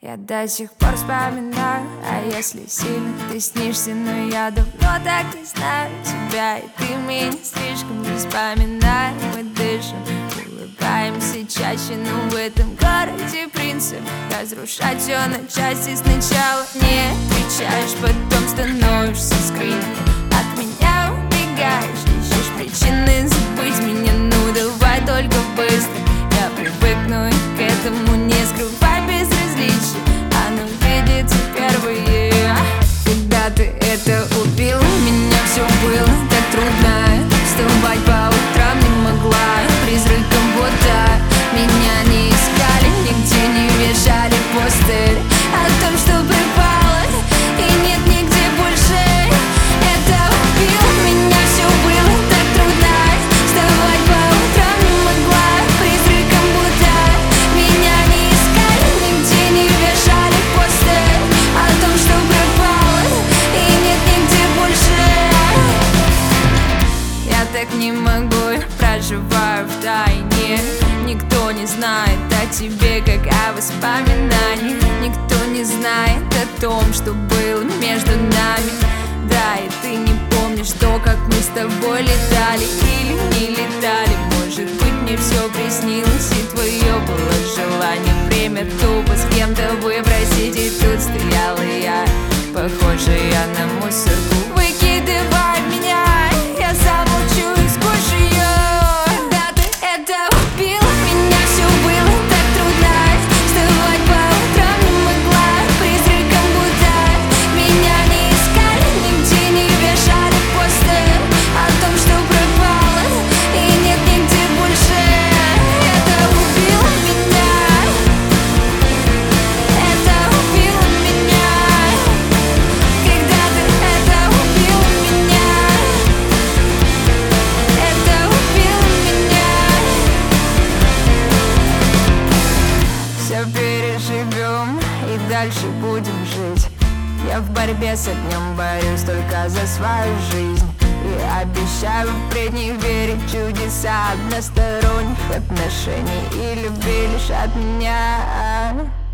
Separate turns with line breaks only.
Я до сих пор вспоминаю, а если сильно ты снишься, но я давно так не знаю тебя, и ты меня слишком не вспоминаешь. Мы дышим, улыбаемся чаще, но в этом городе принцип разрушать все на части. Сначала не отвечаешь, потом становишься скрытым, от меня убегаешь, ищешь причины забыть меня. Ну давай только быстро, я привыкну и к этому не скрывай безразличие. Оно видится впервые. Когда ты это убил, у меня все было так трудно. Вставать по утрам не могла, призраком будто меня не искали, нигде не вешали постер о том, что пропало и нет нигде больше. Это убило меня, все было так трудно. Вставать по утрам не могла, призраком будто меня не искали, нигде не вешали постер о том, что пропало и нет нигде больше. Я так не могу, я проживаю в тайне. Никто не знает о тебе, как о воспоминаниях. Никто не знает о том, что было между нами. Да, и ты не помнишь то, как мы с тобой летали или не летали. Может быть, мне все приснилось, и твое было желание время тупо с кем-то выбросить. И тут стояла я, похожая на мусорку. Выкидывай меня, я замолчу и скушу ее. Когда ты это убила, меня все было так трудно. Вставать по утрам не могла, призраком будто меня не искали, нигде не вешали постер о том, что пропало и нет нигде больше. Это убило меня, это убило меня. Когда ты это убила меня, это убило меня. Все переживем и дальше будем жить. Я в борьбе с огнем борюсь только за свою жизнь. И обещаю впредь не верить в чудеса односторонних отношений и любви лишь от меня.